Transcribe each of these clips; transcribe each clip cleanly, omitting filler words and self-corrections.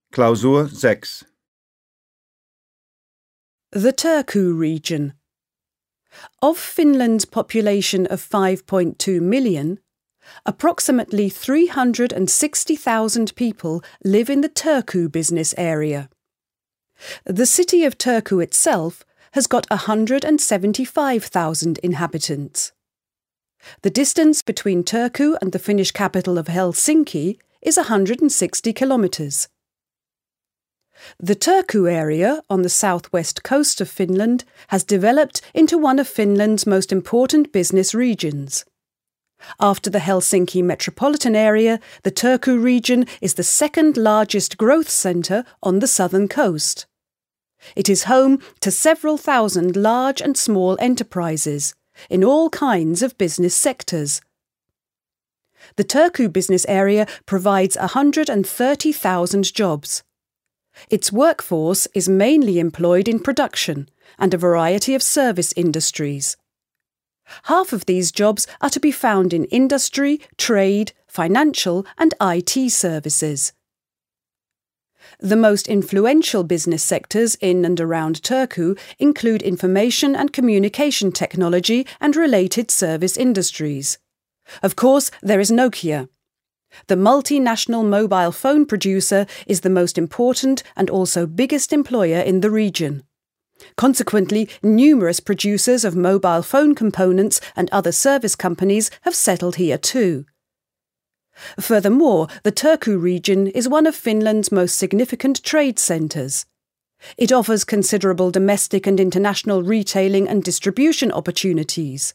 Klausur 6. The Turku region. Of Finland's population of 5.2 million, approximately 360,000 people live in the Turku business area. The city of Turku itself has got 175,000 inhabitants. The distance between Turku and the Finnish capital of Helsinki is 160 kilometres. The Turku area on the southwest coast of Finland has developed into one of Finland's most important business regions. After the Helsinki metropolitan area, the Turku region is the second largest growth centre on the southern coast. It is home to several thousand large and small enterprises in all kinds of business sectors. The Turku business area provides 130,000 jobs. Its workforce is mainly employed in production and a variety of service industries. Half of these jobs are to be found in industry, trade, financial and IT services. The most influential business sectors in and around Turku include information and communication technology and related service industries. Of course, there is Nokia. The multinational mobile phone producer is the most important and also biggest employer in the region. Consequently, numerous producers of mobile phone components and other service companies have settled here too. Furthermore, the Turku region is one of Finland's most significant trade centres. It offers considerable domestic and international retailing and distribution opportunities.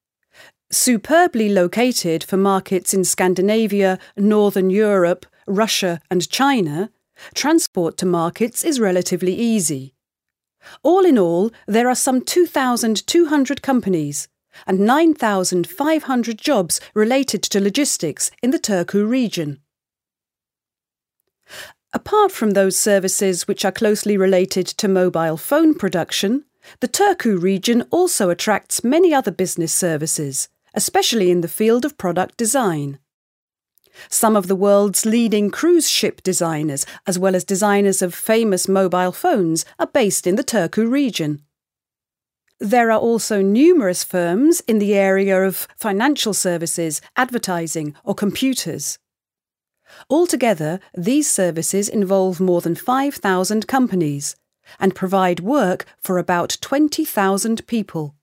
Superbly located for markets in Scandinavia, Northern Europe, Russia and China, transport to markets is relatively easy. All in all, there are some 2,200 companies and 9,500 jobs related to logistics in the Turku region. Apart from those services which are closely related to mobile phone production, the Turku region also attracts many other business services, especially in the field of product design. Some of the world's leading cruise ship designers, as well as designers of famous mobile phones, are based in the Turku region. There are also numerous firms in the area of financial services, advertising or computers. Altogether, these services involve more than 5,000 companies and provide work for about 20,000 people.